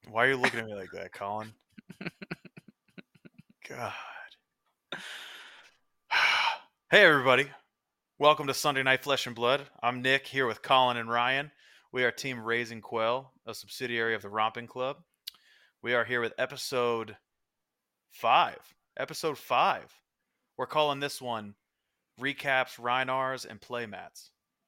Why are you looking at me like that, Colin? God. Hey, everybody. Welcome to Sunday Night Flesh and Blood. I'm Nick, here with Colin and Ryan. We are Team Raising Quell, a subsidiary of the Romping Club. We are here with episode 5. Episode 5. We're calling this one Recaps, Rhinars, and Playmats.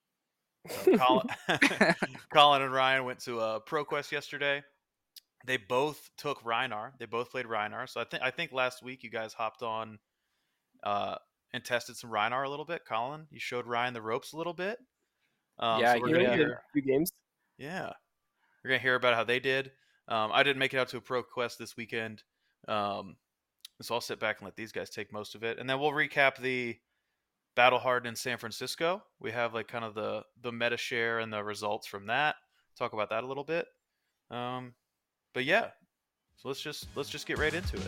Colin and Ryan went to ProQuest yesterday. They both took Rhinar. They both played Rhinar. So I think last week you guys hopped on and tested some Rhinar a little bit. Colin, you showed Ryan the ropes a little bit. Yeah, so we're you gonna did hear. a few games. Yeah, we're gonna hear about how they did. I didn't make it out to a ProQuest this weekend, so I'll sit back and let these guys take most of it, and then we'll recap the Battle Hardened in San Francisco. We have like kind of the meta share and the results from that. Talk about that a little bit. But yeah, so let's just get right into it.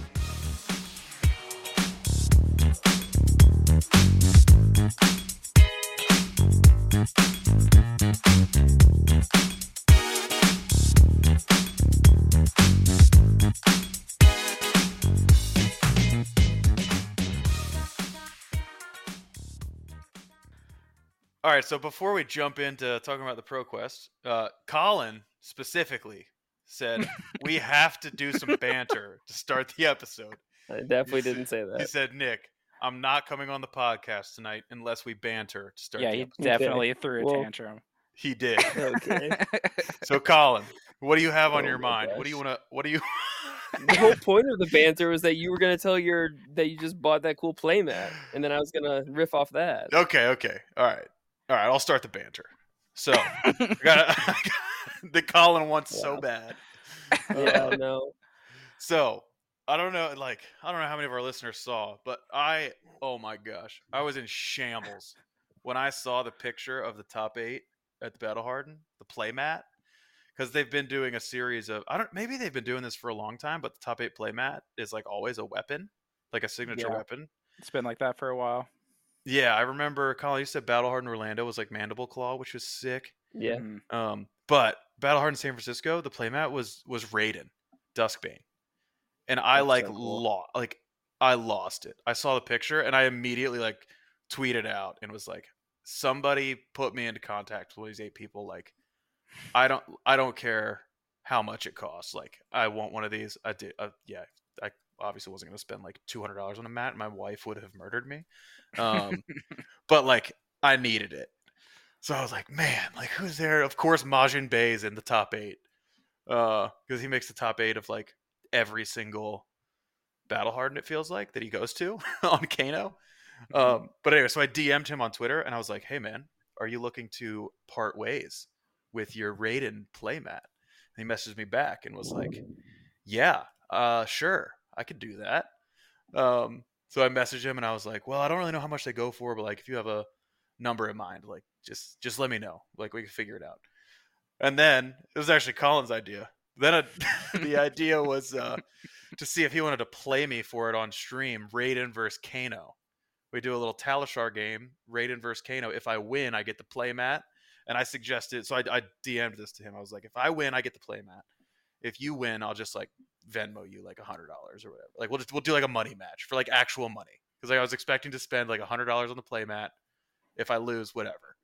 All right, so before we jump into talking about the ProQuest, Colin specifically said we have to do some banter to start the episode. I definitely didn't say He that. said, Nick, I'm not coming on the podcast tonight unless we banter to start Yeah, the he episode. definitely threw a Well- tantrum. He did. Okay. So, Colin, what do you have on Oh your my mind? gosh. What do you The whole point of the banter was that you were gonna tell that you just bought that cool playmat, and then I was gonna riff off that. Okay. All right. I'll start the banter. So, the Colin wants so Wow. bad. Yeah, no. So, I don't know how many of our listeners saw, but oh my gosh, I was in shambles when I saw the picture of the top 8 at the Battle Hardened, the playmat, because they've been doing a series of maybe they've been doing this for a long time, but the top 8 playmat is like always a weapon, like a signature Yeah. weapon. It's been like that for a while. Yeah, I remember Colin, you said Battle Hardened Orlando was like Mandible Claw, which was sick. Yeah. Mhm. But Battle Hardened San Francisco, the playmat was Raiden, Duskbane. And I That's so cool. I lost it. I saw the picture and I immediately like tweeted out and was like, somebody put me into contact with these 8 people. Like, I don't care how much it costs. Like, I want one of these. I did. Yeah, I obviously wasn't going to spend like $200 on a mat. My wife would have murdered me. But like, I needed it. So I was like, man, like who's there? Of course, Majin Bay's in the top 8. Because he makes the top 8 of like every single Battle Hardened, it feels like, that he goes to on Kano. But anyway, so I DM'd him on Twitter and I was like, hey man, are you looking to part ways with your Raiden playmat? And he messaged me back and was like, yeah, sure, I could do that. So I messaged him and I was like, well, I don't really know how much they go for, but like if you have a number in mind, like just let me know. Like we can figure it out. And then it was actually Colin's idea. Then the idea was to see if he wanted to play me for it on stream, Raiden versus Kano. We do a little Talishar game, Raiden versus Kano. If I win, I get the playmat. And I suggested, so I DM'd this to him. I was like, if I win, I get the playmat. If you win, I'll just like Venmo you like $100 or whatever. Like we'll do like a money match for like actual money. Because like, I was expecting to spend like $100 on the playmat. If I lose, whatever.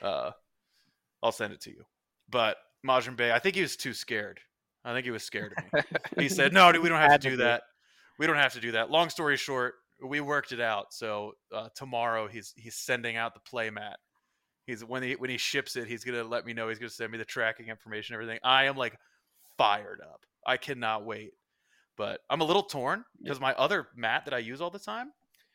I'll send it to you. But Majin Bay, I think he was too scared. I think he was scared of me. He said, no, we don't have to do that. We don't have to do that. Long story short, we worked it out. So tomorrow he's sending out the playmat. When he ships it, he's gonna let me know. He's gonna send me the tracking information, everything. I am like fired up. I cannot wait. But I'm a little torn because my other mat that I use all the time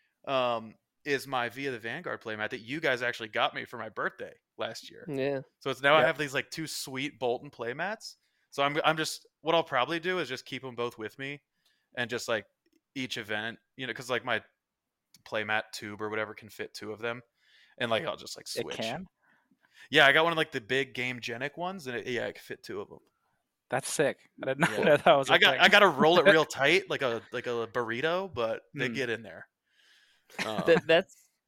is my Via the Vanguard playmat that you guys actually got me for my birthday last year. Yeah. So it's now I have these like 2 sweet Bolton playmats. So I'm just, what I'll probably do is just keep them both with me and just like each event, because like my playmat tube or whatever can fit 2 of them. And like, I'll just like switch. It can? Yeah, I got one of like the big Game Genic ones and it can fit 2 of them. That's sick. I didn't know that was a thing. I got to roll it real tight like a burrito, but they get in there.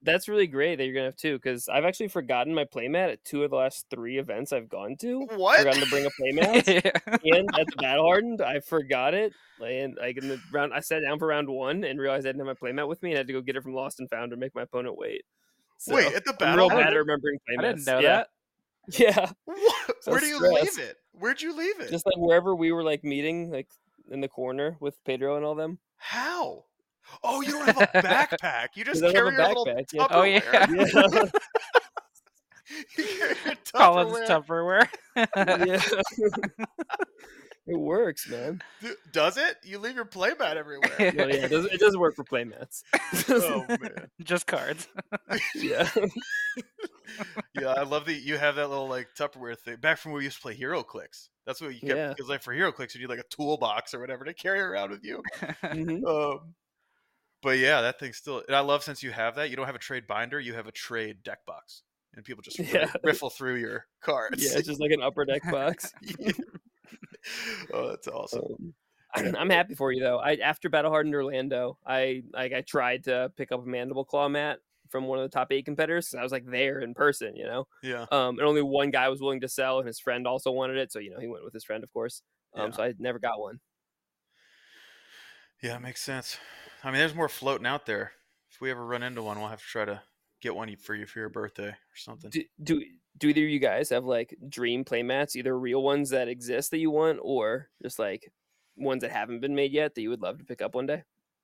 That's really great that you're gonna have two, because I've actually forgotten my playmat at 2 of the last 3 events I've gone to. What? Forgotten to bring a playmat, Yeah. and at the Battle Hardened, I forgot it. And like in the round, I sat down for round 1 and realized I didn't have my playmat with me, and had to go get it from Lost and Found and make my opponent wait. So, Wait, at the I'm Battle real bad at Hardened? remembering I playmats. didn't know Yeah, that. yeah. What? So Where do you stressed. leave it? Where'd you leave it? Just like wherever we were like meeting, like in the corner with Pedro and all them. How? Oh, you don't have a backpack. You just 'Cause I don't carry have a your little backpack, yeah. Oh, yeah. Tupperware. Yeah, You carry your Colin's Tupperware. Tupperware. yeah. It works, man. Does it? You leave your playmat everywhere. Well, yeah, it doesn't work for playmats. Oh man. Just cards. Yeah. Yeah, I love that you have that little like Tupperware thing. Back from when we used to play Hero Clicks. That's what you kept, Yeah. because like for Hero Clicks you need like a toolbox or whatever to carry around with you. Mhm. But yeah, that thing still. And I love, since you have that, you don't have a trade binder, you have a trade deck box, and people just Yeah. riffle through your cards. Yeah, it's just like an upper deck box. Yeah. Oh, that's awesome. I'm happy for you though. After Battle Hardened Orlando, I tried to pick up a Mandible Claw mat from one of the top 8 competitors. I was like there in person, you know. Yeah. And only one guy was willing to sell, and his friend also wanted it, so you know he went with his friend, of course. Yeah. So I never got one. Yeah, it makes sense. I mean, there's more floating out there. If we ever run into one, we'll have to try to get one for you for your birthday or something. Do either of you guys have like dream playmats, either real ones that exist that you want, or just like ones that haven't been made yet that you would love to pick up one day?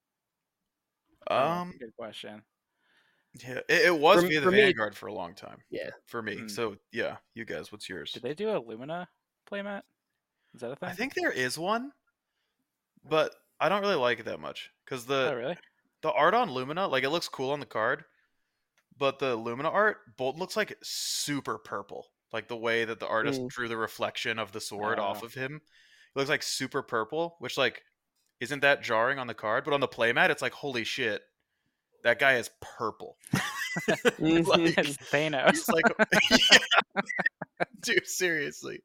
Good question. Yeah, it was via the for me- Vanguard for a long time. Yeah. For me. So yeah, you guys, what's yours? Did they do a Lumina playmat? Is that a thing? I think there is one, but I don't really like it that much because Oh, really? the art on Lumina, like, it looks cool on the card, but the Lumina art, Bolt looks like super purple. Like the way that the artist drew the reflection of the sword off of him, it looks like super purple, which like isn't that jarring on the card, but on the playmat, it's like, holy shit, that guy is purple. Mhm. It's Thanos. It's like, yeah. Dude, seriously.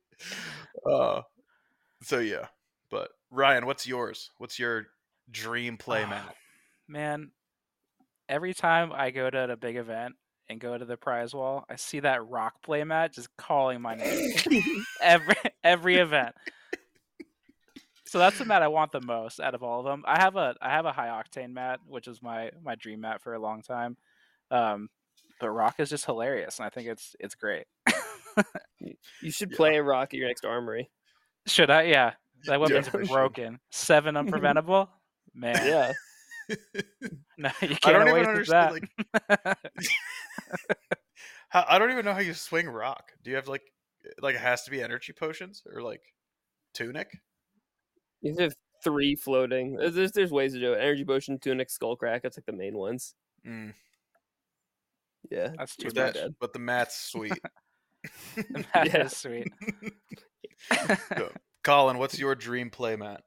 So yeah, but Ryan, what's yours? What's your dream playmat? Man, every time I go to a big event and go to the prize wall, I see that rock playmat just calling my name. every event. So that's the mat I want the most out of all of them. I have a high octane mat, which is my dream mat for a long time. But rock is just hilarious, and I think it's great. You should play a rock at your next armory. Should I? Yeah, that weapon's Yeah. broken. 7 unpreventable. Man, Yeah. no, you I can't don't even waste understand. that. Like, I don't even know how you swing rock. Do you have like it has to be energy potions or like tunic? You have 3 floating. There's ways to do it. Energy potion, tunic, skullcrack. That's like the main ones. Mm, Yeah. That's too It's but, not much. bad. but the mat's sweet. That Yeah. is sweet. Go. Colin, what's your dream playmat?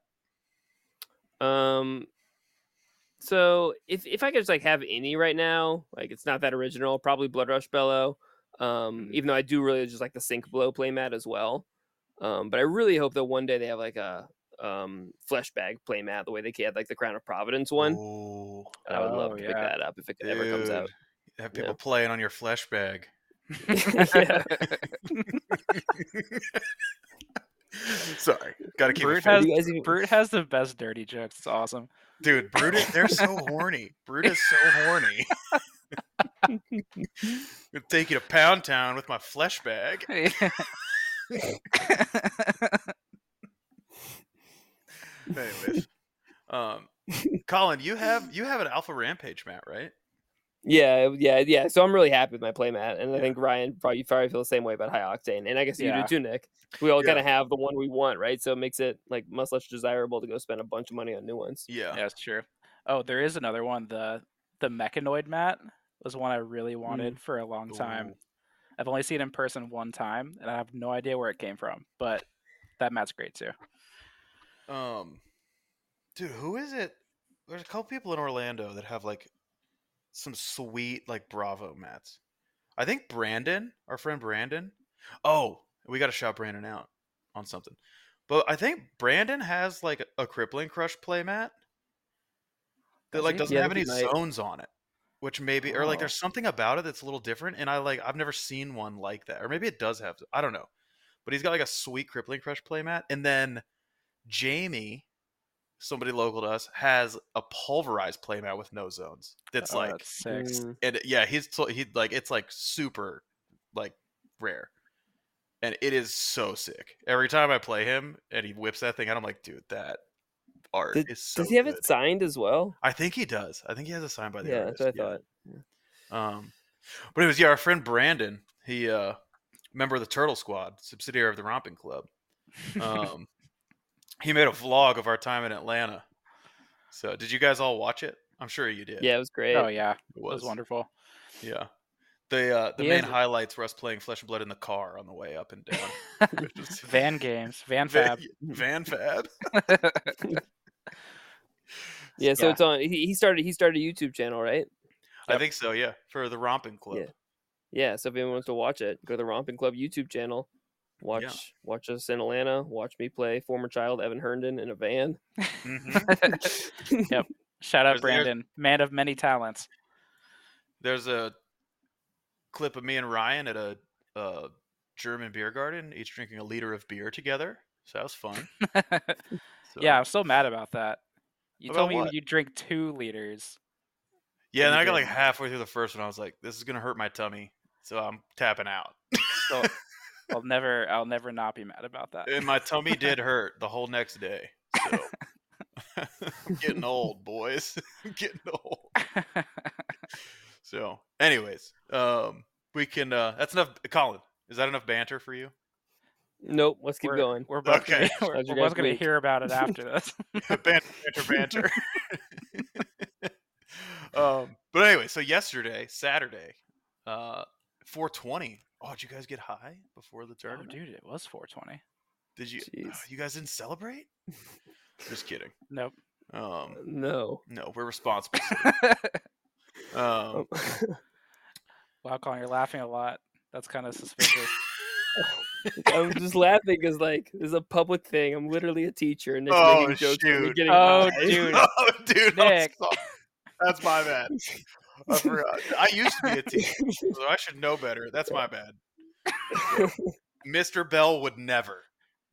So if I could just like have any right now, like it's not that original, probably Blood Rush Bellow. Even though I do really just like the Sync Blow playmat as well. But I really hope that one day they have like a flesh bag playmat, the way they had like the Crown of Providence one. Oh, And I would love Oh, to pick yeah. that up if it ever comes out. dude. Have people Yeah. playing on your flesh bag. Yeah. Sorry, gotta keep Brute it fair. has You guys even- Brute has the best dirty jokes. It's awesome. Dude, Brute, they're so horny. Brute is so horny. Gonna take you to Pound Town with my flesh bag. Anyways, Colin, you have an Alpha Rampage mat, right? Yeah. So I'm really happy with my playmat, and I Yeah. think Ryan probably feel the same way about High Octane, and I guess you Yeah. do too, Nick. We all Yeah. kind of have the one we want, right? So it makes it like much less desirable to go spend a bunch of money on new ones. Yeah. Yeah, that's true. Oh, there is another one. The Mechanoid mat was one I really wanted for a long time. Ooh. I've only seen it in person one time, and I have no idea where it came from. But that mat's great too. Dude, who is it? There's a couple people in Orlando that have like some sweet like Bravo mats. I think Brandon, our friend Brandon. Oh, we got to shout Brandon out on something. But I think Brandon has like a Crippling Crush playmat that Does like he? doesn't Yeah, have I any think he might. zones on it. which maybe or like Oh. there's something about it that's a little different, and I've never seen one like that, or maybe it does have. I don't know, but he's got like a sweet Crippling Crush playmat, and then Jamie, somebody local to us, has a pulverized playmat with no zones. That's Oh, like, that's sick. and yeah, he like it's like super like rare, and it is so sick. Every time I play him and he whips that thing out, I'm like, dude, that art is so Does he have good. it signed as well? I think he does. I think he has it signed by the Yeah, that's artist. what I Yeah. thought. But it was our friend Brandon. He member of the Turtle Squad, subsidiary of the Romping Club. He made a vlog of our time in Atlanta. So did you guys all watch it? I'm sure you did. Yeah, it was great. Oh yeah, It it was wonderful. Yeah. The He main has- highlights were us playing Flesh and Blood in the car on the way up and down. Which was- Van games, Van Fab. Van Fab. Yeah, so Yeah. it's on. He started a YouTube channel, right? I think so, yeah. For the Romping Club. Yeah. Yeah, so if anyone wants to watch it, go to the Romping Club YouTube channel. Watch us in Atlanta. Watch me play former child Evan Herndon in a van. Mhm. Yep. Shout out There's- Brandon, man of many talents. There's a clip of me and Ryan at a German beer garden, each drinking a liter of beer together. So that was fun. So, Yeah, I'm so mad about that. You About told me what? you drink 2 liters. Yeah, and you I got like didn't. halfway through the first one. I was like, "This is gonna hurt my tummy," so I'm tapping out. So I'll never not be mad about that. And my tummy did hurt the whole next day. So I'm getting old, boys. I'm getting old. So, anyways, we can. That's enough. Colin, is that enough banter for you? Nope, let's keep going. We're both Okay. gonna, How's your we're both guys' gonna week? hear about it after this. banter. But anyway, so yesterday, Saturday, 420. Oh, did you guys get high before the Oh, tournament? dude, it was 420. Did you? Jeez. You guys didn't celebrate? Just kidding. Nope. No. No, we're responsible. Oh. Wow, Colin, you're laughing a lot. That's kind of suspicious. I'm just laughing because like this is a public thing. I'm literally a teacher and Nick's Oh, making jokes about me shoot. getting Oh, high. dude. Oh, dude, I'm Nick. sorry. That's my bad. I forgot. I used to be a teacher, so I should know better. That's my bad. Mr. Bell would never.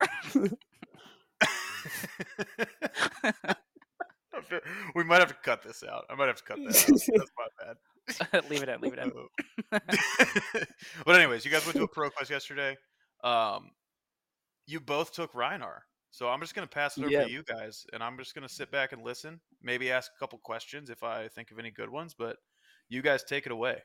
We might have to cut this out. I might have to cut that out. That's my bad. Leave it in. Leave it in. But anyways, you guys went to a pro quest yesterday. You both took Reinar. So I'm just going to pass it over Yeah. to you guys, and I'm just going to sit back and listen, maybe ask a couple questions if I think of any good ones, but you guys take it away.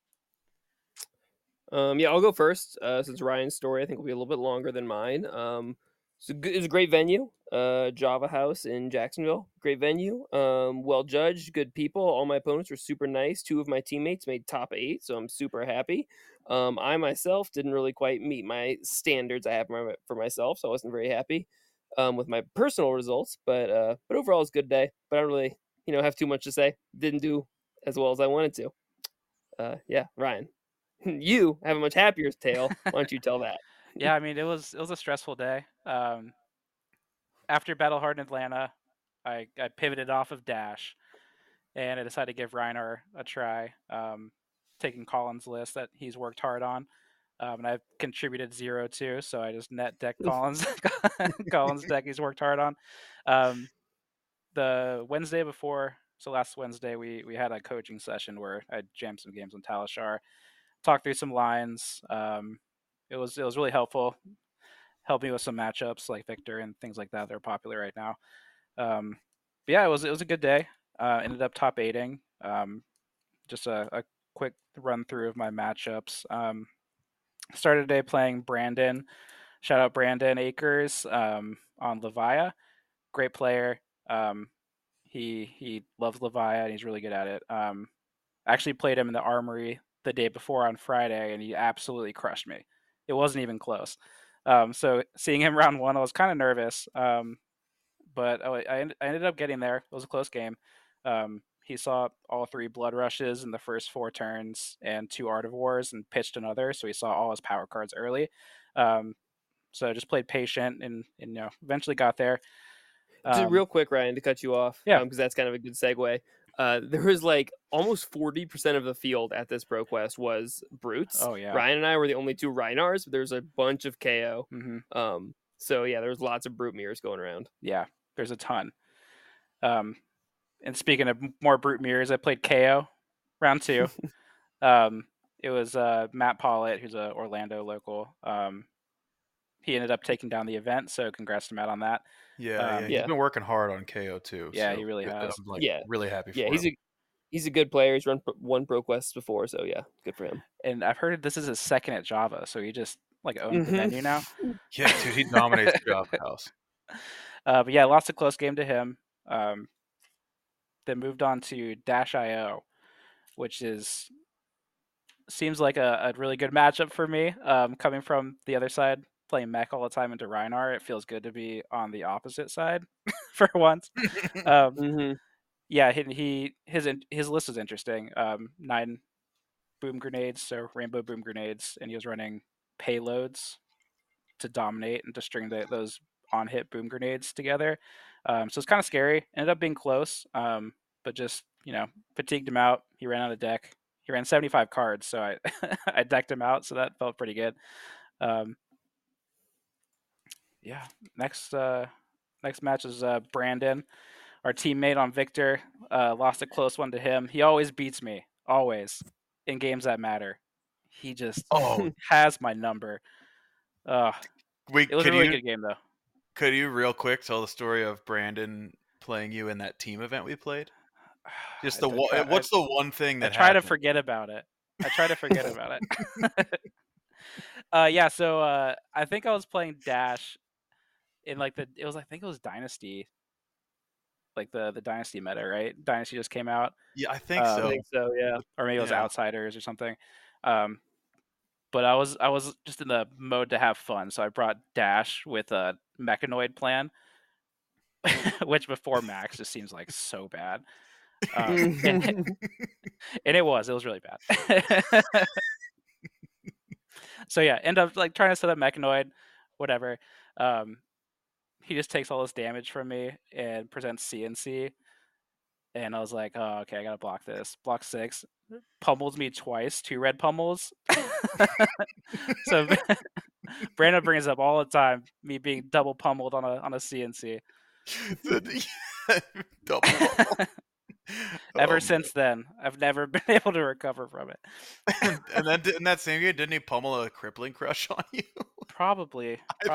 Yeah, I'll go first since Ryan's story I think will be a little bit longer than mine. It's a great venue, Java House in Jacksonville. Great venue, well judged, good people. All my opponents were super nice. 2 of my teammates made top 8, so I'm super happy. I myself didn't really quite meet my standards I have for myself, so I wasn't very happy with my personal results. But overall, it's a good day. But I don't really, have too much to say. Didn't do as well as I wanted to. Yeah, Ryan. You have a much happier tale. Why don't you tell that? Yeah, I mean, it was a stressful day. After Battle Hard in Atlanta, I pivoted off of Dash, and I decided to give Reiner a try, taking Colin's list that he's worked hard on, and I've contributed 0 to, so I just net deck Colin's Colin's deck he's worked hard on. The Wednesday before, so last Wednesday, we had a coaching session where I jammed some games on Talishar, talked through some lines. It was really helpful. Helped me with some matchups like Victor and things like that. They're popular right now. But yeah, it was a good day. Ended up top 8ing. Just a quick run through of my matchups. Started today playing Brandon. Shout out Brandon Akers on Levia. Great player. He loves Levia and he's really good at it. Actually played him in the Armory the day before on Friday, and he absolutely crushed me. It wasn't even close. So seeing him round 1, I was kind of nervous, but I ended up getting there. It was a close game. He saw all 3 Blood Rushes in the first 4 turns and 2 Art of Wars and pitched another, so he saw all his power cards early. So I just played patient and eventually got there. Just real quick, Ryan, to cut you off, Yeah. because that's kind of a good segue. there was like almost 40% of the field at this ProQuest was brutes. Oh yeah. Ryan and I were the only two Reinars, but there's a bunch of KO. hmm So yeah, there was lots of brute mirrors going around. Yeah, there's a ton. And speaking of more brute mirrors, I played KO round 2. It was Matt Pollitt, who's a Orlando local. He ended up taking down the event, so congrats to Matt on that. Yeah, he's Yeah. been working hard on KO too. Yeah, so he really has. I'm like Yeah. really happy Yeah, for him. he's a good player. He's won ProQuest before, so yeah, good for him. And I've heard this is his second at Java, so he just like owns the menu now. Yeah, dude, he dominates the Java house. But yeah, lost a close game to him. Then moved on to Dash.io, which seems like a really good matchup for me. Coming from the other side, playing mech all the time into Reinar, it feels good to be on the opposite side for once. Yeah, his list is interesting. 9 boom grenades, so rainbow boom grenades, and he was running payloads to dominate and to string those on hit boom grenades together. So it's kind of scary. Ended up being close, but just fatigued him out. He ran out of deck. He ran 75 cards, so I I decked him out, so that felt pretty good. Yeah, next match is Brandon, our teammate on Victor. Lost a close one to him. He always beats me, always in games that matter. He just has my number. It was a really good game though. Could you real quick tell the story of Brandon playing you in that team event we played? Just what's the one thing that I try happened? to forget about it. Yeah, so I think I was playing Dash in like I think it was Dynasty, like the Dynasty meta, right? Dynasty just came out. Yeah, I think so. I think so, yeah. Or maybe it was Outsiders or something. But I was just in the mode to have fun, so I brought Dash with a Mechanoid plan, which before Max just seems like so bad. And it was really bad. So yeah, end up like trying to set up Mechanoid, whatever. He just takes all this damage from me and presents CNC. And I was like, oh, okay, I gotta block this. Block 6. Pummels me twice, 2 red pummels. So Brandon brings up all the time me being double pummeled on a CNC. Double pummel. Ever since then, I've never been able to recover from it. And then in that same game, didn't he pummel a crippling crush on you? Probably.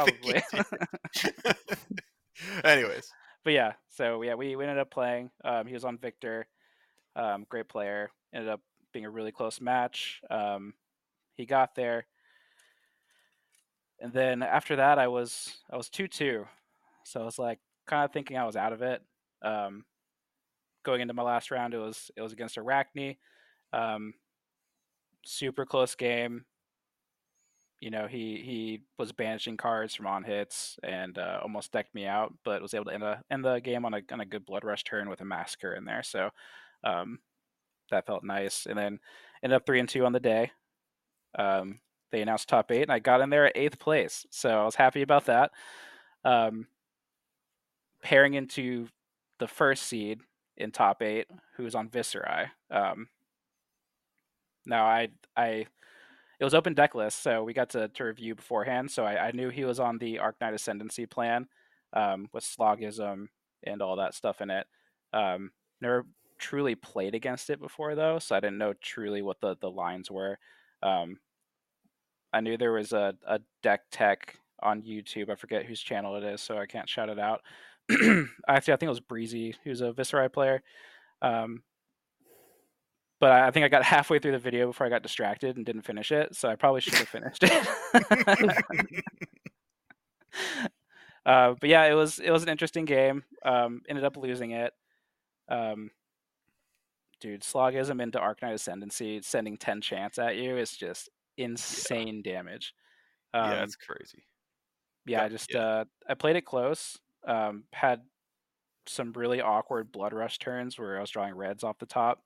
Anyways. But yeah, so yeah, we ended up playing. He was on Victor. Great player. Ended up being a really close match. He got there. And then after that I was 2-2. So I was like kind of thinking I was out of it. Going into my last round, it was against Arachne. Super close game. He was banishing cards from on hits and almost decked me out, but was able to end the game on a good blood rush turn with a massacre in there. So that felt nice. And then ended up 3-2 on the day. They announced top 8, and I got in there at 8th place, so I was happy about that. Pairing into the first seed in top 8, who's on Viserai. Now it was open deck list, so we got to review beforehand. So I knew he was on the Arcanine Ascendancy plan with Slogism and all that stuff in it. Never truly played against it before though, so I didn't know truly what the lines were. I knew there was a deck tech on YouTube. I forget whose channel it is, so I can't shout it out. Actually, I think it was Breezy, who's a Viserai player. But I think I got halfway through the video before I got distracted and didn't finish it, so I probably should have finished it. But yeah, it was an interesting game. Ended up losing it. Dude, Slogism into Arcanine Ascendancy, sending 10 chance at you is just insane damage. Yeah, it's crazy. Yeah, I played it close. Had some really awkward blood rush turns where I was drawing reds off the top.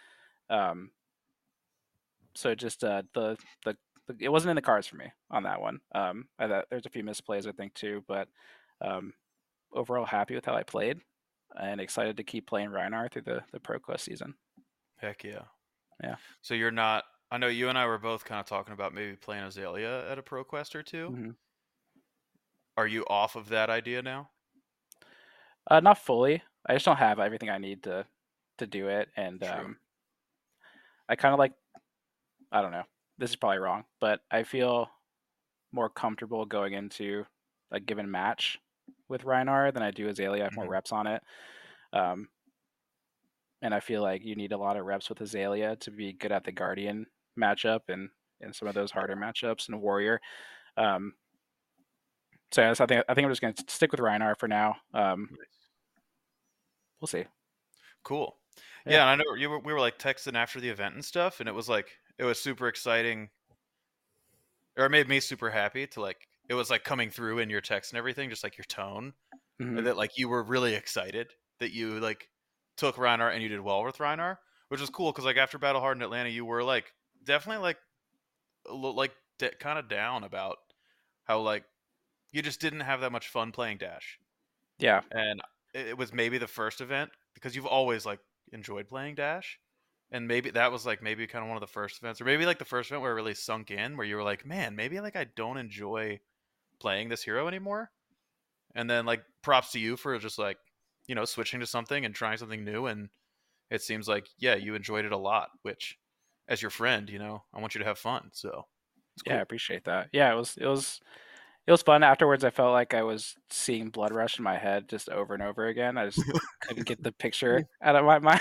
So just the it wasn't in the cards for me on that one. I thought there's a few misplays I think too, but overall happy with how I played. and excited to keep playing Rhinar through the Pro Quest season. Heck yeah. Yeah. So you're not. I know you and I were both kind of talking about maybe playing Azalea at a Pro Quest or two. Mm-hmm. Are you off of that idea now? Not fully. I just don't have everything I need to do it, and True. I kind of like. I don't know. This is probably wrong, but I feel more comfortable going into a given match with Rhinar than I do Azalea. I have more Mhm. reps on it. And I feel like you need a lot of reps with Azalea to be good at the Guardian matchup and some of those harder matchups and Warrior. So yes, I think I'm just going to stick with Rhinar for now. Nice. We'll see. Cool. Yeah. Yeah, and I know we were like texting after the event and stuff, and it was super exciting, or it made me super happy to like it was like coming through in your text and everything, just like your tone, Mm-hmm. that like you were really excited that you like took Rhinar and you did well with Rhinar, which was cool because like after Battle Hard in Atlanta, you were like definitely like kind of down about how like you just didn't have that much fun playing Dash. Yeah. And it was maybe the first event because you've always like enjoyed playing Dash, and maybe that was like maybe kind of one of the first events, or maybe like the first event where it really sunk in, where you were like, man, maybe like I don't enjoy playing this hero anymore. And then like props to you for just like switching to something and trying something new, and it seems like yeah you enjoyed it a lot, which as your friend I want you to have fun, so it's Yeah, I cool. appreciate that. Yeah, it was fun. Afterwards, I felt like I was seeing Blood Rush in my head just over and over again. I just couldn't get the picture out of my mind.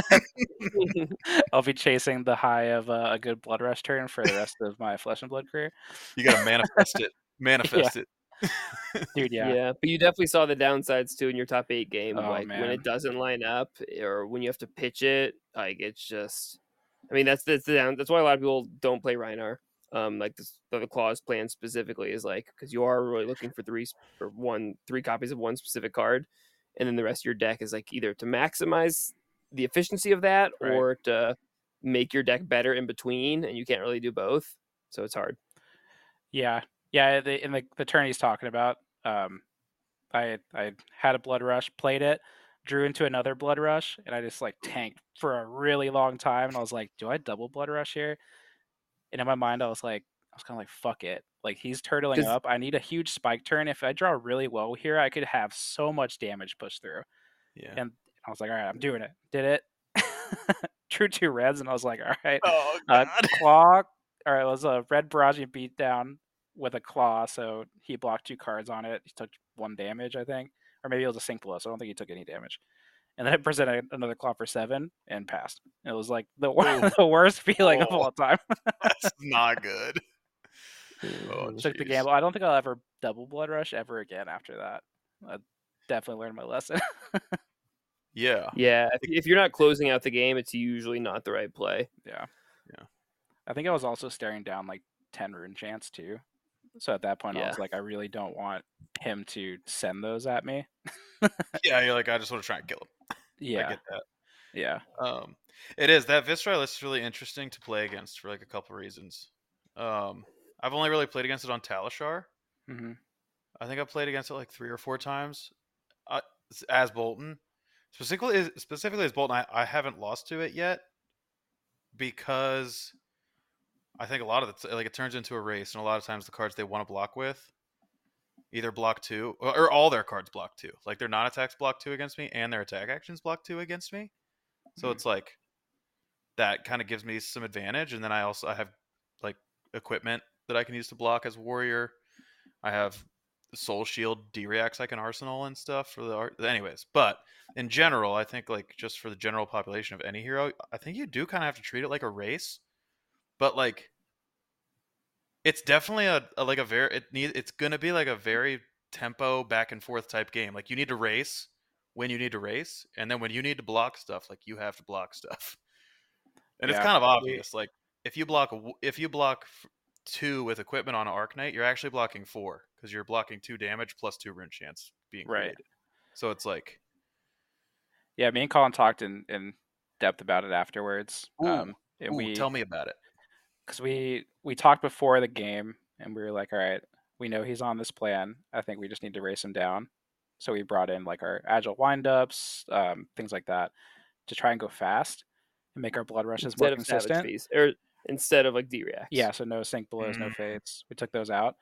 I'll be chasing the high of a good Blood Rush turn for the rest of my Flesh and Blood career. You got to manifest it. Yeah, Manifest it. dude. Yeah. Yeah, but you definitely saw the downsides too in your top 8 game. Oh Like when man. it doesn't line up or when you have to pitch it, like it's just. I mean, that's the down. That's why a lot of people don't play Rhinar. Like the clause plan specifically is like because you are really looking for three copies of one specific card, and then the rest of your deck is like either to maximize the efficiency of that Right. or to make your deck better in between, and you can't really do both, so it's hard. Yeah. Yeah. In the turn he's talking about, I had a Blood Rush, played it, drew into another Blood Rush, and I just like tanked for a really long time. And I was like, do I double Blood Rush here? And in my mind, I was kind of like, fuck it. Like he's turtling Because up. I need a huge spike turn. If I draw really well here, I could have so much damage pushed through. Yeah. And I was like, all right, I'm doing it. Did it. Drew 2 reds, and I was like, all right. Oh god. Claw. All right, it was a red Barrage beat down with a claw, so he blocked 2 cards on it. He took 1 damage, I think. Or maybe it was a sync blow, so I don't think he took any damage. And then I presented another claw for 7 and passed. It was like the the worst feeling of all time. That's not good. Oh, Took the jeez. gamble. I don't think I'll ever double Blood Rush ever again after that. I definitely learned my lesson. Yeah. yeah, if you're not closing out the game, it's usually not the right play. Yeah. Yeah. I think I was also staring down like 10 rune chants too. So at that point, I Yeah. was like, I really don't want him to send those at me. Yeah, you're like, I just want to try and kill him. Yeah. I get that. Yeah. It is that Visceral list is really interesting to play against for like a couple reasons. I've only really played against it on Talishar. Hmm. I think I played against it like 3 or 4 times. As Bolton, specifically as Bolton, I haven't lost to it yet because I think a lot of it it turns into a race, and a lot of times the cards they want to block with either block 2 or all their cards block 2. Like their non-attacks block 2 against me, and their attack actions block 2 against me. So it's like that kind of gives me some advantage, and then I have like equipment that I can use to block as warrior. I have soul shield D-reacts like an arsenal and stuff for the anyways. But in general, I think like just for the general population of any hero, I think you do kind of have to treat it like a race. But like it's definitely it's gonna be like a very tempo back and forth type game. Like you need to race when you need to race, and then when you need to block stuff, like you have to block stuff. And it's Yeah. kind of obvious. Like if you block 2 with equipment on Arknight, you're actually blocking 4 because you're blocking 2 damage plus 2 rune chance being Right. created. So it's like, Yeah. Me and Colin talked in depth about it afterwards. And tell me about it. because we talked before the game, and we were like, all right, we know he's on this plan. I think we just need to race him down. So we brought in like our agile windups, things like that, to try and go fast and make our blood rushes more Instead of Savage consistent. Feast, or instead of like D-Reacts. Yeah, so no sync belows, no Mm. fades. We took those out.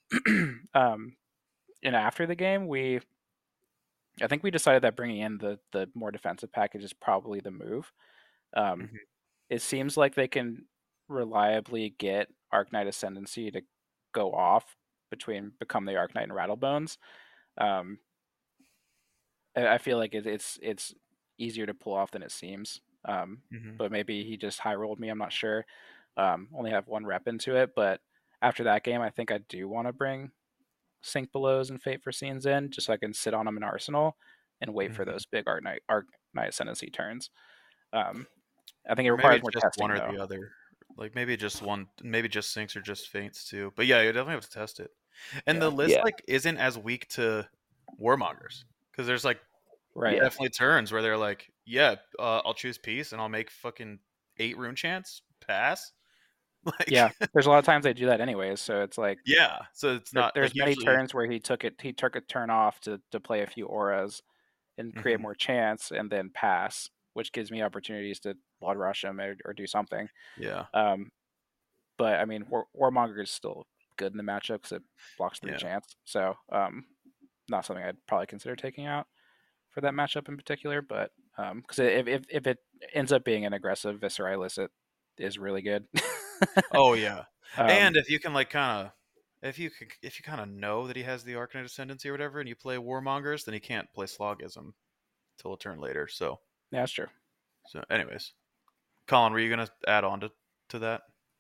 And after the game, I think we decided that bringing in the more defensive package is probably the move. Mhm. It seems like they can reliably get Arknight Ascendancy to go off between Become the Arknight and Rattlebones. Um, I feel like it's easier to pull off than it seems. Mhm. But maybe he just high rolled me. I'm not sure. Only have one rep into it, but after that game, I think I do want to bring Sync Belows and Fate for Scenes in, just so I can sit on them in Arsenal and wait for Mhm. those big Arknight Ascendancy turns. I think it Or maybe requires it's more just one testing or though. the other. Like maybe just one, maybe just sinks or just faints too. But yeah, you definitely have to test it. And the Yeah. list Yeah. like isn't as weak to Warmongers because there's like Right. Yeah. definitely turns where they're like, yeah, I'll choose peace and I'll make fucking 8 rune chants pass. Like Yeah. There's a lot of times they do that anyways, so it's like yeah, so it's not like there's many usually. turns where he took a turn off to play a few auras and create Mhm. more chance and then pass, which gives me opportunities to blood rush him or do something. Yeah, But I mean, Warmonger is still good in the matchup because it blocks 3 yeah, chance. So not something I'd probably consider taking out for that matchup in particular. But because if it ends up being an aggressive Visceralist, it is really good. oh yeah. um, And if you can like kind of, if you kind of know that he has the Arcanite Ascendancy or whatever, and you play Warmongers, then he can't play Slogism till a turn later. So yeah, that's true. anyways, Colin, were you gonna add on to that?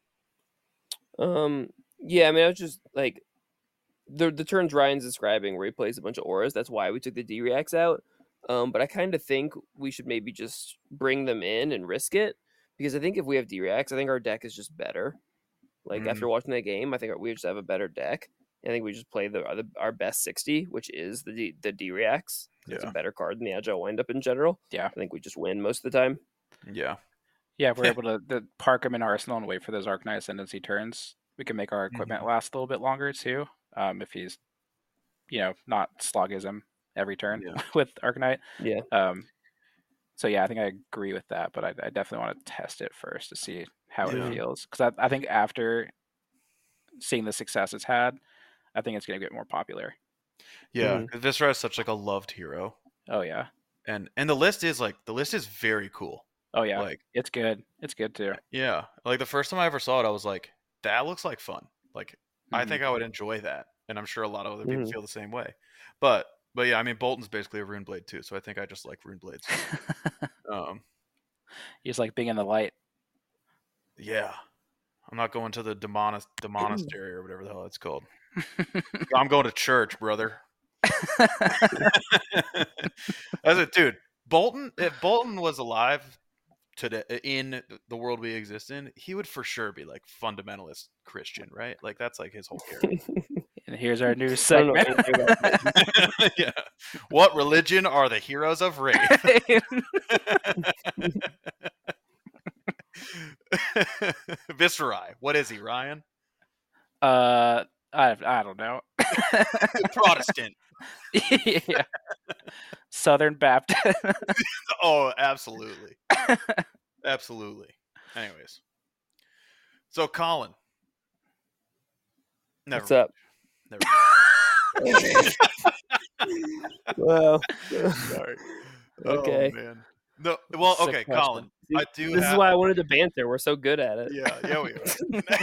Yeah, I mean, I was just like the turns Ryan's describing where he plays a bunch of auras. That's why we took the D-Reacts out. But I kind of think we should maybe just bring them in and risk it, because I think if we have D-Reacts, I think our deck is just better. Like after watching that game, I think we just have a better deck. I think we just play our best 60, which is the D-Reacts. It's a Yeah, better card than the Agile Windup in general. Yeah. I think we just win most of the time. yeah, Yeah, if we're able to park them in Arsenal and wait for those Arknight Ascendancy turns, we can make our equipment last a little bit longer too. If he's, not Slogism every turn yeah, with Arknight. Yeah. So yeah, I think I agree with that, but I definitely want to test it first to see how Yeah. it feels. Because I think after seeing the success it's had, I think it's going to get more popular. yeah. Viscera is such like a loved hero, Oh yeah, and the list is very cool. oh yeah, Like it's good. It's good too. yeah, like the first time I ever saw it, I was like, that looks like fun. Like I Mhm. think I would enjoy that, and I'm sure a lot of other people Mhm. feel the same way. But yeah, I mean Bolton's basically a rune blade too, so I think I just like rune blades. He's like being in the light. Yeah, I'm not going to the demonastery or whatever the hell it's called. I'm going to church, brother. That's it, dude. Bolton, if Bolton was alive today in the world we exist in, he would for sure be like fundamentalist Christian, right? Like that's like his whole character. And here's our new I don't know segment. anything about it. Yeah. What religion are the heroes of Wraith? Viscerai. What is he, Ryan? I don't know. Protestant. Yeah. Southern Baptist. Oh, absolutely. Absolutely. Anyways. So Colin. Never What's mind. up? Never Well, Sorry. okay. Oh man. No. Well, Sick okay, question. Colin. I do. This is why I wanted to banter. We're so good at it. Yeah, we are.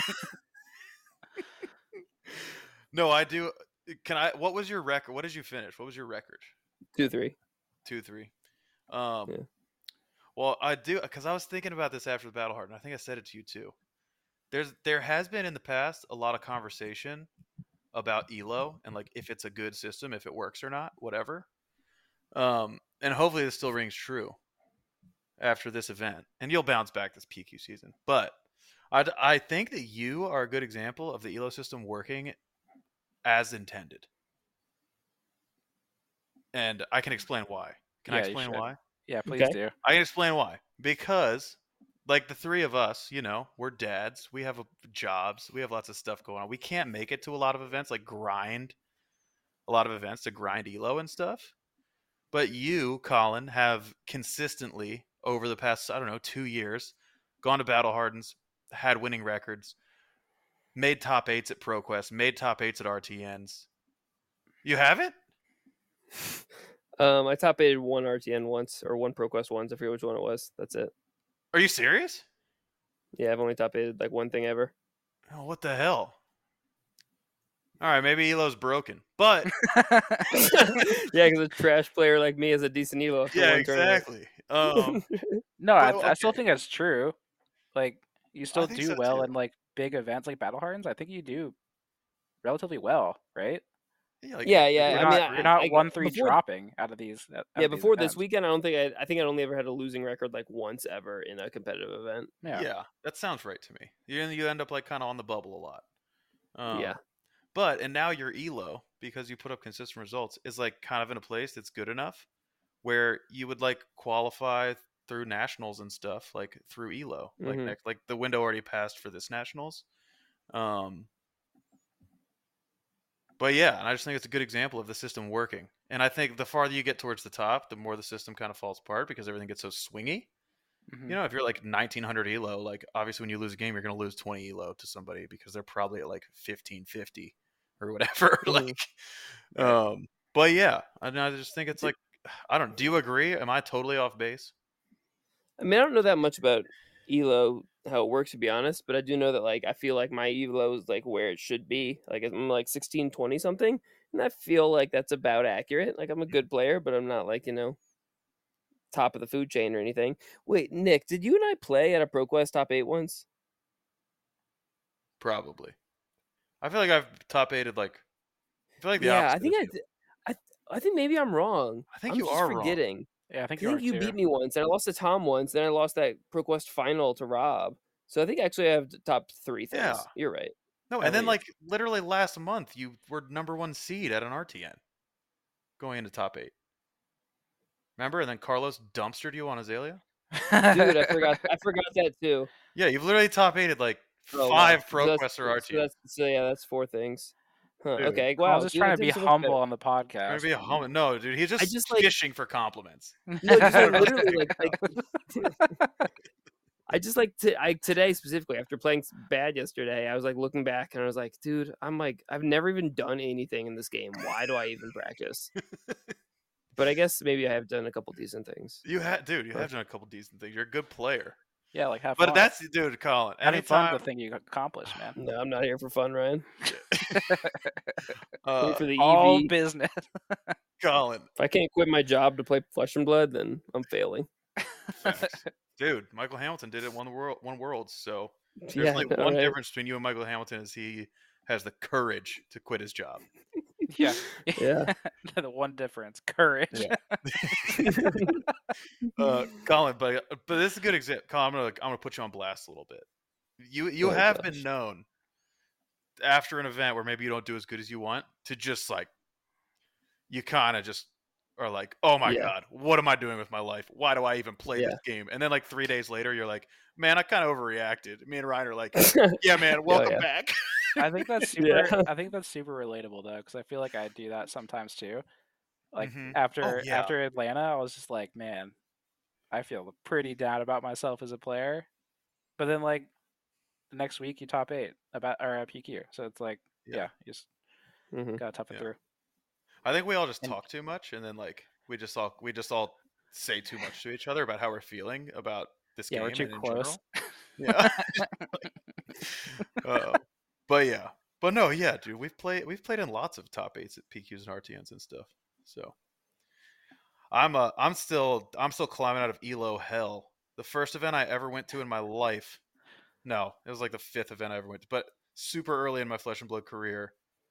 No, I do. Can I? What was your record? What did you finish? What was your record? 2-3. 2-3. Yeah. Well, I do because I was thinking about this after the Battle Hard, and I think I said it to you too. There has been in the past a lot of conversation about Elo and like if it's a good system, if it works or not, whatever. And hopefully this still rings true after this event, and you'll bounce back this PQ season. But I think that you are a good example of the Elo system working as intended, and I can explain why. Can I Yeah, you explain should. why? Yeah, please Okay. do. I can explain why. Because, like the three of us, we're dads. We have jobs. We have lots of stuff going on. We can't make it to a lot of events like Grind a lot of events to grind elo and stuff. But you, Colin, have consistently over the past, I don't know, 2 years gone to Battle Hardens, had winning records, made top 8s at ProQuest, made top 8s at RTNs. You haven't? I top 8'd one RTN once, or one ProQuest once. I forget which one it was. That's it. Are you serious? Yeah, I've only top 8'd like one thing ever. Oh, what the hell? All right, maybe Elo's broken, but Yeah, because a trash player like me is a decent elo. after yeah, one tournament. exactly. No, But, I still okay. think that's true. Like, you still think do so, well too. in like big events like Battle Hardens. I think you do relatively well, right? Yeah, like, Yeah. You're I mean, not, you're not I 1-3 before, dropping out of these. Out yeah, of these before this events. weekend, I think I only ever had a losing record like once ever in a competitive event. Yeah, that sounds right to me. You end up like kind of on the bubble a lot. Yeah. But and now your elo, because you put up consistent results, is like kind of in a place that's good enough where you would like qualify through nationals and stuff, like through elo. Like Mhm. next, like the window already passed for this nationals. But yeah, and I just think it's a good example of the system working. And I think the farther you get towards the top, the more the system kind of falls apart because everything gets so swingy. Mhm. You know, if you're like 1900 elo, like obviously when you lose a game, you're going to lose 20 elo to somebody because they're probably at like 1550 or whatever. Mhm. Like, Right. but yeah, I just think it's like, I don't. Do you agree? Am I totally off base? I mean, I don't know that much about elo how it works, to be honest, but I do know that like I feel like my elo is like where it should be. Like I'm like 1620 something, and I feel like that's about accurate. Like I'm a good player, but I'm not like top of the food chain or anything. Wait, Nick, did you and I play at a ProQuest top 8 once? Probably. I feel like I've top 8'd like. I feel like the Yeah, opposite I think of I, you. th- I think maybe I'm wrong. I think I'm you just are wrong. forgetting. Yeah, I think I you think are you too. beat me once, and I lost to Tom once, then I lost that ProQuest final to Rob. So I think actually I have the top 3 things. Yeah. You're right. No, At and then least. like literally last month, you were number 1 seed at an RTN, going into top 8. Remember? And then Carlos dumpstered you on Azalea. Dude, I forgot that too. Yeah, you've literally top 8'd like Oh, 5 wow. ProQuest or RTN. So yeah, that's 4 things. Huh, Dude, okay, Colin's wow. just Dude, trying I to did be so much better. humble on the trying podcast. to be a homie. No, dude, he's just just, like- fishing for compliments. No, just like That's literally what I just like today specifically after playing bad yesterday, I was like looking back and I was like, dude, I've never even done anything in this game. Why do I even practice? But I guess maybe I have done a couple decent things. You have done a couple decent things. You're a good player. Yeah, like have But fun. that's dude, Colin. Having fun's Anytime the thing you accomplish, man. No, I'm not here for fun, Ryan. I'm here for the All EV. business. Colin, If I can't quit my job to play Flesh and Blood, then I'm failing. facts. Dude, Michael Hamilton did it won worlds. So there's Yeah, only all one right. difference between you and Michael Hamilton is he has the courage to quit his job. Yeah. Yeah. The one difference, courage. Yeah. Colin, but this is a good example. Colin, I'm gonna put you on blast a little bit. You Oh, have gosh. been known after an event where maybe you don't do as good as you want to just like you kind of just are like, oh my Yeah. god, what am I doing with my life? Why do I even play Yeah. this game? And then like 3 days later, you're like, man, I kind of overreacted. Me and Ryan are like, yeah, man, welcome yeah. back. I think that's super. Yeah. I think that's super relatable though, because I feel like I do that sometimes too. Like Mhm. after yeah. after Atlanta, I was just like, man, I feel pretty down about myself as a player. But then like the next week, you top 8 about or at PQ, so it's like, yeah, you just Mhm. gotta tough it Yeah. through. I think we all just And- talk too much, and then like we just all say too much to each other about how we're feeling about this Yeah, game we're too and in close. general. Yeah. But yeah. But no, yeah, dude, we've played in lots of top 8s at PQs and RTNs and stuff. So I'm still climbing out of Elo hell. The first event I ever went to in my life. No, it was like the 5th event I ever went to, but super early in my Flesh and Blood career.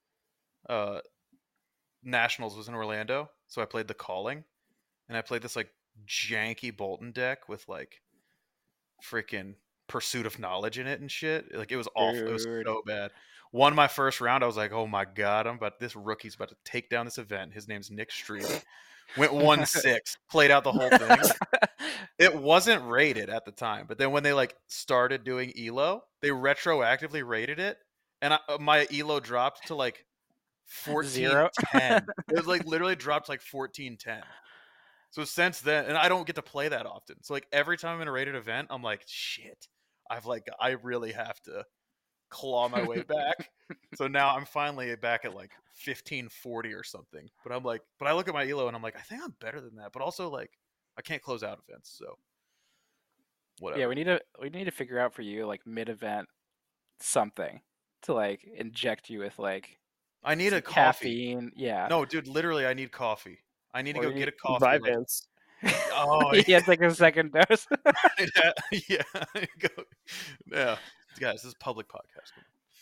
Nationals was in Orlando, so I played the Calling, and I played this like janky Bolton deck with like freaking Pursuit of Knowledge in it and shit. Like it was awful. It was Dude. so bad. Won my first round. I was like, oh my god, this rookie's about to take down this event. His name's Nick Street. Went 1-6, played out the whole thing. It wasn't rated at the time, but then when they like started doing Elo, they retroactively rated it, and my Elo dropped to like Zero. 14-10. It was like literally dropped like 14-10. So since then, and I don't get to play that often. So like every time I'm in a rated event, I'm like, shit. I really have to claw my way back. So now I'm finally back at like 1540 or something. But I'm like, but I look at my elo and I'm like, I think I'm better than that. But also like, I can't close out events, so whatever. Yeah, we need to figure out for you like mid-event something to like inject you with like I need some a coffee. caffeine. Yeah. No, dude, literally, I need coffee. I need to Or go you get a need- coffee. Like, Vyvanse. oh, yeah, it's like a second dose. yeah, go, yeah, guys, this is a public podcast.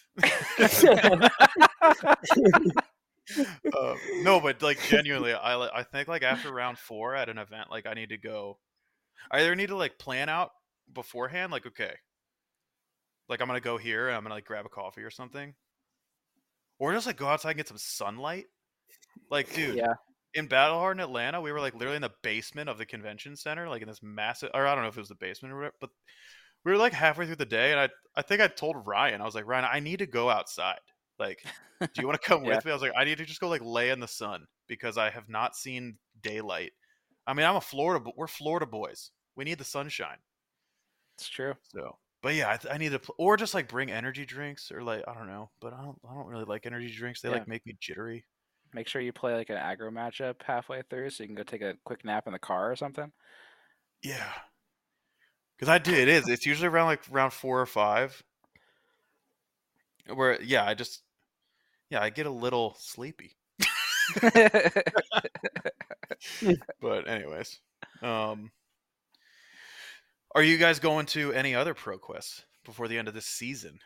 No, but like genuinely, I think like after round 4 at an event, like I need to go. I either need to like plan out beforehand, like okay, like I'm gonna go here and I'm gonna like grab a coffee or something, or just like go outside and get some sunlight. Like, dude, Yeah. in Battlehard in Atlanta, we were like literally in the basement of the convention center, like in this massive, or I don't know if it was the basement or whatever, but we were like halfway through the day, and I think I told Ryan, I was like, Ryan, I need to go outside. Like, do you want to come Yeah. with me? I was like, I need to just go like lay in the sun because I have not seen daylight. I mean, we're Florida boys. We need the sunshine. It's true. So, but yeah, I need to, or just like bring energy drinks or like I don't know, but I don't really like energy drinks. They Yeah. like make me jittery. Make sure you play like an aggro matchup halfway through so you can go take a quick nap in the car or something. Yeah, because I do. It is. It's usually around like round 4 or 5. Where I get a little sleepy. But anyways, are you guys going to any other pro quests before the end of this season?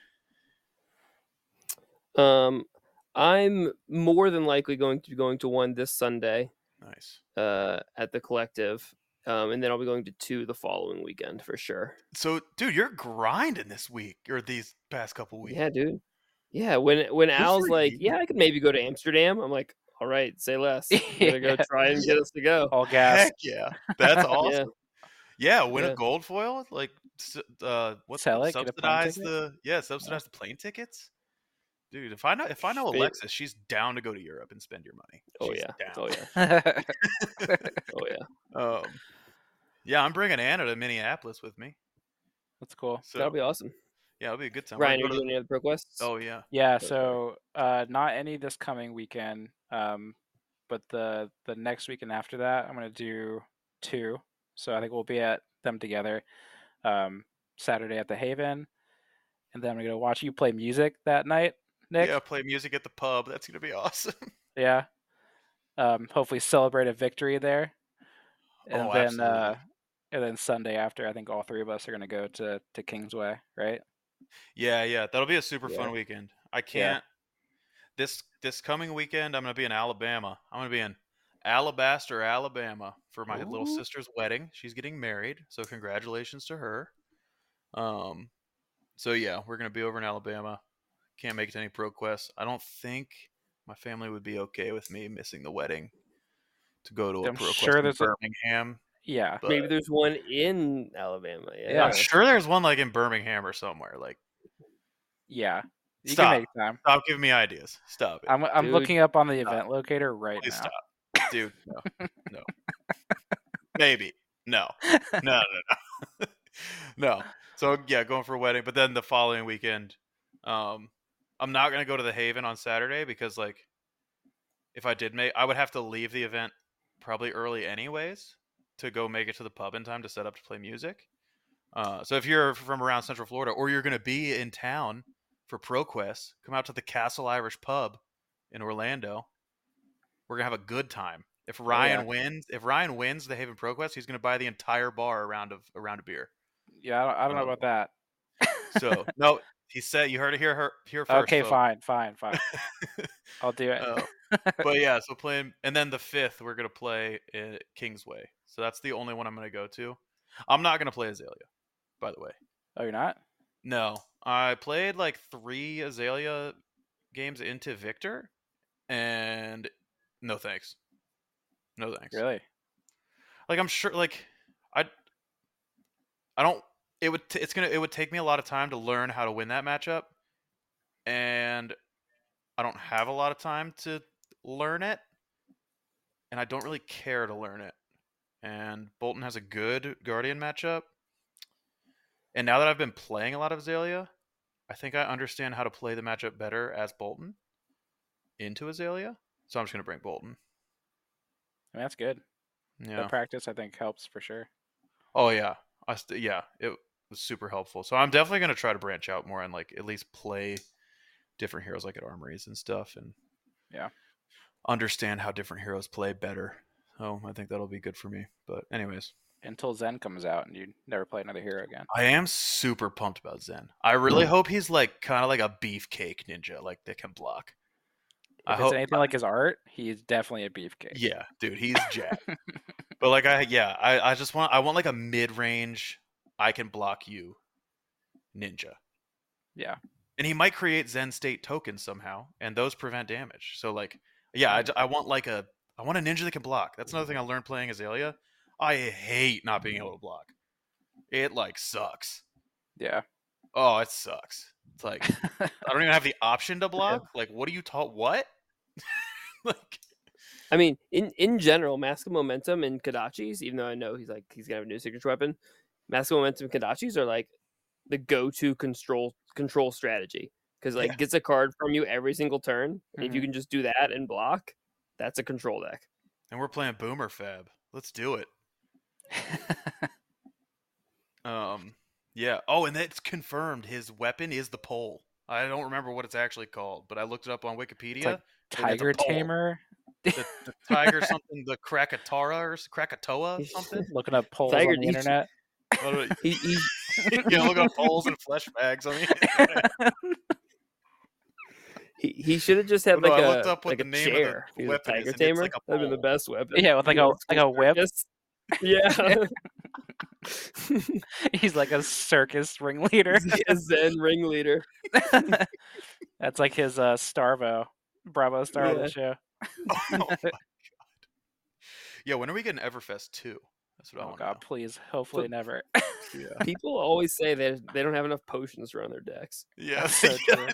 I'm more than likely going to one this Sunday Nice. at the Collective, and then I'll be going to 2 the following weekend for sure. So, dude, you're grinding this week or these past couple weeks. Yeah, dude. Yeah, when Al's for like, you. yeah, I could maybe go to Amsterdam. I'm like, all right, say less. I'm gonna go Yeah. try and get us to go. All gas. Heck yeah, that's awesome. Yeah, win Yeah. a gold foil, like what's Sell it, get a plane subsidize the plane tickets. Dude, if I know Fit. Alexis, she's down to go to Europe and spend your money. Oh She's yeah. down. Oh yeah. Oh yeah. Yeah, I'm bringing Anna to Minneapolis with me. That's cool. So That'll be awesome. yeah, it'll be a good time. Ryan, We're are you gonna go doing any other pro quests? Oh yeah. Yeah, Okay. so not any this coming weekend, but the next weekend after that, I'm gonna do 2. So I think we'll be at them together. Saturday at the Haven, and then I'm gonna watch you play music that night, Nick. Yeah, play music at the pub. That's gonna be awesome. Yeah. Hopefully celebrate a victory there, and Oh, then absolutely. and then Sunday after, I think all 3 of us are gonna go to Kingsway, right? Yeah, that'll be a super Yeah. fun weekend. I can't. This coming weekend, I'm gonna be in Alabama. I'm gonna be in Alabaster, Alabama, for my little Ooh. sister's wedding. She's getting married, so congratulations to her. So yeah, we're gonna be over in Alabama. Can't make it to any pro quests. I don't think my family would be okay with me missing the wedding to go to a I'm pro sure quest in there's Birmingham. Yeah. But Maybe there's one in Alabama. Yeah. I'm sure there's one like in Birmingham or somewhere. Like, Yeah. You Stop. can make time. stop giving me ideas. Stop it. I'm Dude, looking up on the stop. event locator right Please now. stop, dude. No. Maybe. No. No. So yeah, going for a wedding, but then the following weekend, I'm not gonna go to the Haven on Saturday because like, if I did I would have to leave the event probably early anyways to go make it to the pub in time to set up to play music. So if you're from around Central Florida or you're gonna be in town for ProQuest, come out to the Castle Irish Pub in Orlando. We're gonna have a good time. If Ryan wins the Haven ProQuest, he's gonna buy the entire bar a round of beer. Yeah, I don't know about that. So no, he said you heard it here first. Okay, folks. fine. I'll do it. But yeah, so playing, and then the 5th we're gonna play at Kingsway. So that's the only one I'm gonna go to. I'm not gonna play Azalea, by the way. Oh, you're not? No, I played like 3 Azalea games into Victor, and no thanks. No thanks. Really? Like I'm sure, like I don't. It would take me a lot of time to learn how to win that matchup, and I don't have a lot of time to learn it, and I don't really care to learn it. And Bolton has a good Guardian matchup. And now that I've been playing a lot of Azalea, I think I understand how to play the matchup better as Bolton into Azalea. So I'm just going to bring Bolton. I mean, that's good. Yeah. That practice, I think, helps for sure. Oh, yeah. It was super helpful. So I'm definitely going to try to branch out more and like at least play different heroes like at Armories and stuff and understand how different heroes play better. So I think that'll be good for me. But anyways. Until Zen comes out and you never play another hero again. I am super pumped about Zen. I really hope he's like kind of like a beefcake ninja, like that can block. If it's anything like his art, he's definitely a beefcake. Yeah, dude, he's jacked. But like I want like a mid-range I can block you ninja. Yeah. And he might create Zen state tokens somehow, and those prevent damage. So like I want a ninja that can block. That's another thing I learned playing Azalea. I hate not being able to block. It like sucks. Yeah. Oh, it sucks. It's like I don't even have the option to block. Yeah. Like, what are you taught? What? Like, I mean, in general, Mask of Momentum and Kodachis, even though I know he's gonna have a new signature weapon, Mask of Momentum and Kodachis are like the go-to control strategy because like gets a card from you every single turn. And if you can just do that and block, that's a control deck. And we're playing Boomer Fab. Let's do it. Yeah. Oh, and it's confirmed. His weapon is the pole. I don't remember what it's actually called, but I looked it up on Wikipedia. It's like Tiger Tamer. The tiger something, the Krakatoa or Krakatoa something. Looking up poles on the internet. Look up poles and flesh bags on the internet. He should have just had I looked up what the name chair. Of the weapon Tiger is, Tamer. like that'd been the best weapon. Yeah, with like a whip. Yeah. He's like a circus ringleader. A Zen ringleader. That's like his Starvo, Bravo star of the show. Oh my God. Yeah, when are we getting Everfest 2? That's what I want. Oh God, please. Hopefully never. Yeah. People always say they don't have enough potions around their decks. Yeah, that's so true.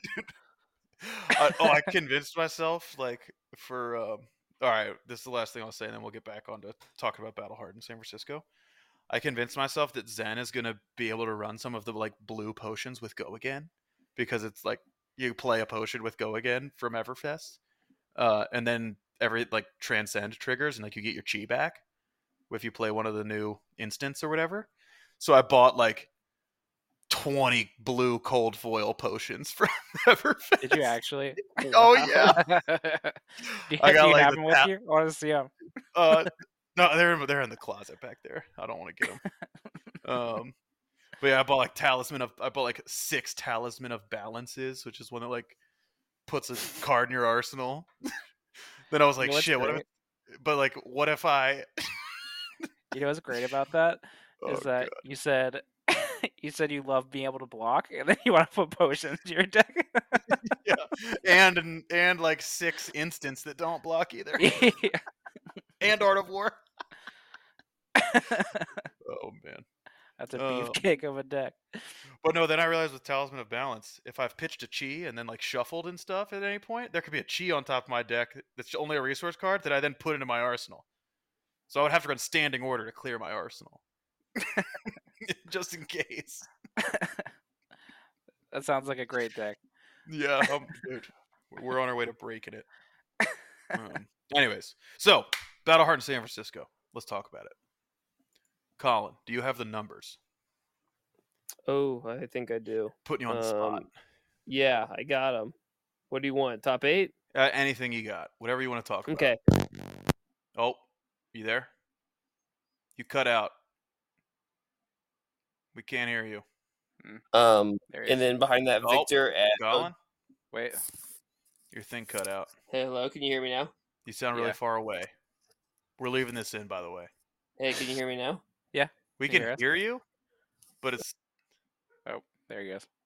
I convinced myself for all right, this is the last thing I'll say, and then we'll get back on to talking about Battlehard in San Francisco. I convinced myself that Zen is going to be able to run some of the like blue potions with Go Again, because it's like you play a potion with Go Again from Everfest, and then every like Transcend triggers, and like you get your chi back if you play one of the new instants or whatever. So I bought like 20 blue cold foil potions from Everfest. Did you actually? Oh yeah. I got like have them with you. I want to see them. No, they're in the closet back there. I don't want to get them. But yeah, I bought like 6 Talisman of Balances, which is one that like puts a card in your arsenal. Then I was like, shit, what if I You know what's great about that is that God. you said you love being able to block, and then you want to put potions in your deck. Yeah, and like 6 instants that don't block either. Yeah. And Art of War. Oh man, that's a beefcake of a deck. But no, then I realized with Talisman of Balance, if I've pitched a chi and then like shuffled and stuff at any point, there could be a chi on top of my deck that's only a resource card that I then put into my arsenal. So I would have to run standing order to clear my arsenal. Just in case. That sounds like a great deck. Yeah, dude. We're on our way to breaking it. Anyways, so Battlehard in San Francisco. Let's talk about it. Colin, do you have the numbers? Oh, I think I do. Putting you on the spot. Yeah, I got them. What do you want? Top 8? Anything you got. Whatever you want to talk about. Okay. Oh, you there? You cut out. We can't hear you. And then behind that, Victor at Colin? Wait. Your thing cut out. Hey, hello, can you hear me now? You sound really far away. We're leaving this in, by the way. Hey, can you hear me now? Yeah. We can hear you, but it's... Oh, there he goes.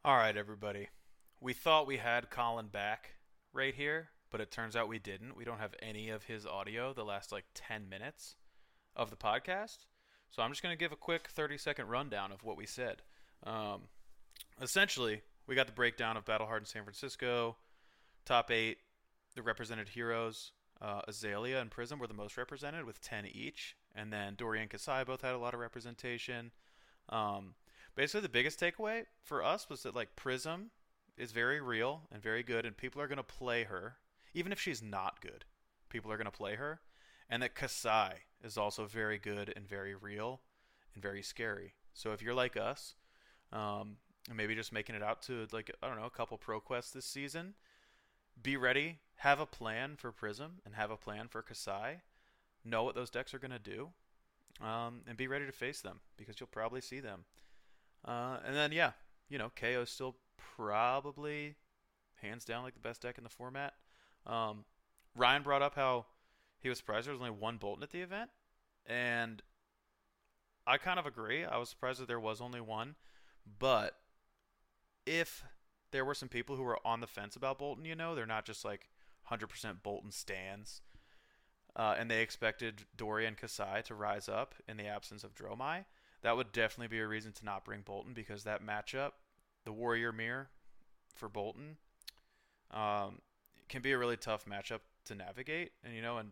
All right, everybody. We thought we had Colin back right here, but it turns out we didn't. We don't have any of his audio the last 10 minutes of the podcast. So I'm just going to give a quick 30-second rundown of what we said. Essentially, we got the breakdown of Battle-Hardened San Francisco, top 8, the represented heroes. Azalea and Prism were the most represented with 10 each. And then Dory and Kasai both had a lot of representation. Basically, the biggest takeaway for us was that Prism is very real and very good, and people are going to play her. Even if she's not good, people are going to play her. And that Kasai is also very good and very real and very scary. So if you're like us, maybe just making it out to a couple pro quests this season, be ready, have a plan for Prism and have a plan for Kasai. Know what those decks are going to do, and be ready to face them because you'll probably see them. And then KO is still probably hands down the best deck in the format. Ryan brought up how he was surprised there was only one Boltyn at the event, and I kind of agree. I was surprised that there was only one, but if there were some people who were on the fence about Boltyn, they're not just 100% Boltyn stans, and they expected Dory and Kasai to rise up in the absence of Dromai, that would definitely be a reason to not bring Boltyn, because that matchup, the Warrior Mirror for Boltyn, can be a really tough matchup to navigate. And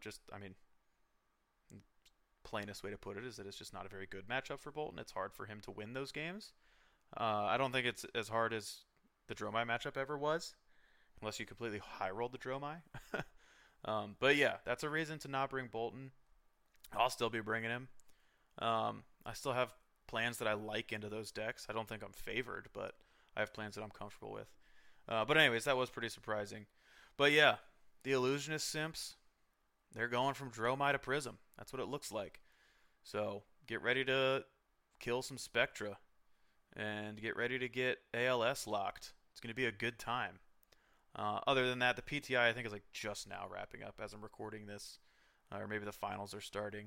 plainest way to put it is that it's just not a very good matchup for Boltyn. It's hard for him to win those games. I don't think it's as hard as the Dromai matchup ever was, unless you completely high-rolled the Dromai. But yeah, that's a reason to not bring Boltyn. I'll still be bringing him. I still have plans that I like into those decks. I don't think I'm favored, but I have plans that I'm comfortable with. But anyways, that was pretty surprising. But yeah, the Illusionist Simps, they're going from Dromai to Prism. That's what it looks like. So get ready to kill some Spectra and get ready to get ALS locked. It's going to be a good time. Other than that, the PTI I think is just now wrapping up as I'm recording this, or maybe the finals are starting.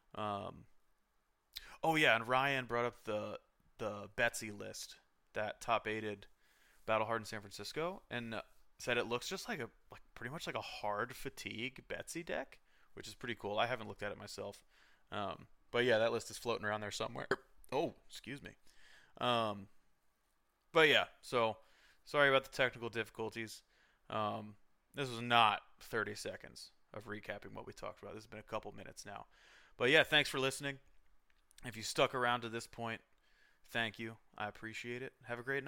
Oh yeah, and Ryan brought up the Betsy list that top 8'd Battle-Hardened San Francisco, and said it looks just pretty much like a hard fatigue Betsy deck, which is pretty cool. I haven't looked at it myself, but yeah, that list is floating around there somewhere. Oh, excuse me. But yeah, so sorry about the technical difficulties. This was not 30 seconds of recapping what we talked about. This has been a couple minutes now. But yeah, thanks for listening. If you stuck around to this point, thank you. I appreciate it. Have a great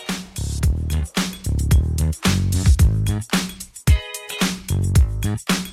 night.